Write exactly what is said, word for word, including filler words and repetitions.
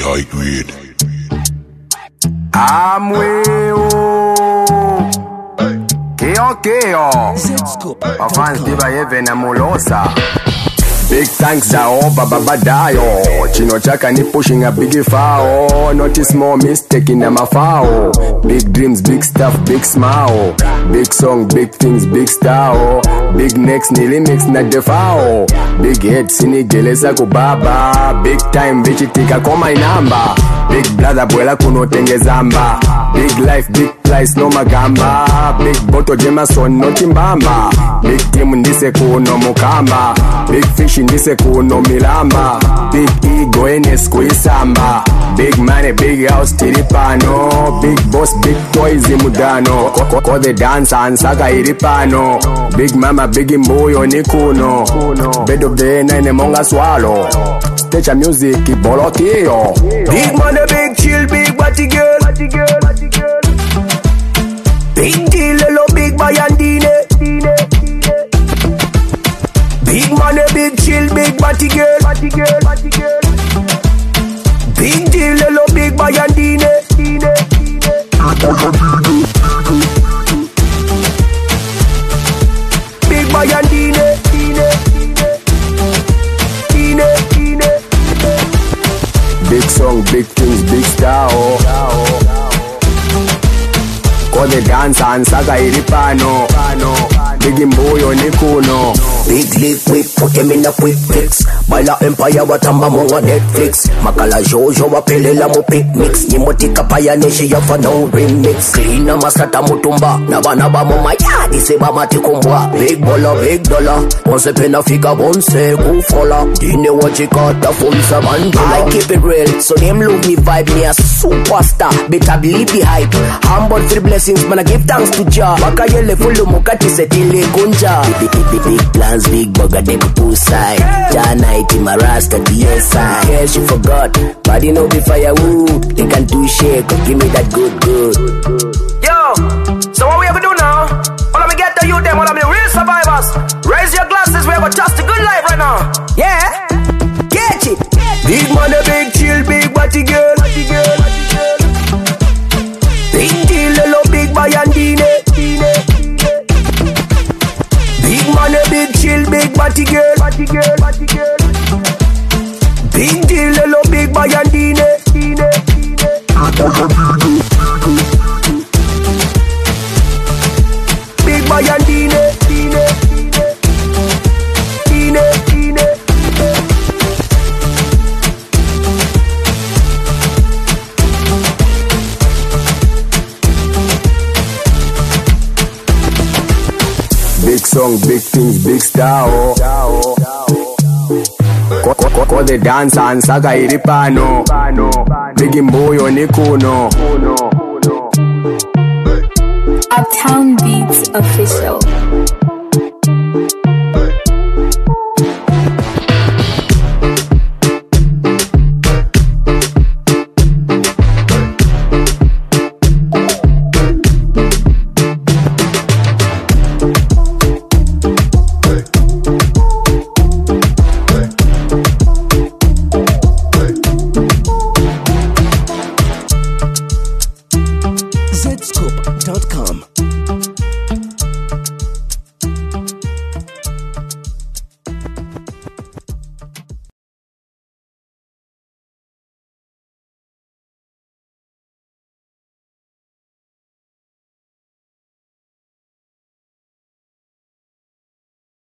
high grade. I'm way Keo Keo Afans diva even amulosa. Big thanks za oba babadayo. Chino chaka ni pushing a big foul. Not a small mistake in a mafao. Big dreams, big stuff, big smile. Big song, big things, big style. Big necks, ni limits na defao. Big head, sini geleza kubaba. Big time, bichi tika koma inamba. Big brother, buela kuno tenge zamba. Big life, big price, no magamba. Big boto Jameson, no timbamba. Big team, ndise kuno mukamba. Big fish, ndise kuno milamba. Big ego, enes kuisamba. Big money, big house, tiripano. Big boss, big toys, imudano. Ko the dance, ansaka iripano. Big mama, big imbuyo, nikuno. Bed of the nine, monga swallow. Stage of music, bolokio. Big money, big chill, big body girl. Big deal, hello, big bayandine. Big money, big chill, big body girl. Big deal, hello, big bayandine. Big bayandine. Big song, big things, big star. Ko the dance and saga iripano. Big imbuyo nikuno. Big liquid, put him in a quick fix. Bala Empire watamba monga Netflix. Makala Jojo wapelela mo picnics. Nimotika paya neshi yafa no remix. Clean masata mutumba. Naba naba mo mayadi seba matikumbwa. Big bola, big dollar. Once pena fika bonse kufola. Dine wachikata funsa mandula. I keep it real, so them love me vibe. Me a superstar, better believe the hype. Humble for blessings, man I give thanks to Jah. Baka yele fulu mukati setile kunja. Big, big, big, big plans, big bugger, them poolside. Jah night in my rasta, D S I. Yes, you forgot, body no be firewood. They can do shake, give me that good, good. Yo, so what we ever do now? All of me get to you them, all of me real survivors. Raise your glasses, we have a just a good life right now. Yeah, get it. Big money, big chill, big body girl. Big deal, hello, big bayandine. Big money, big chill, big body girl. Big deal, hello, big bayandine. Big bayandine. Big song, big things, big star. Ko the dance and saga iripano. Big imbuyo nikuno. Uptown Beats Official.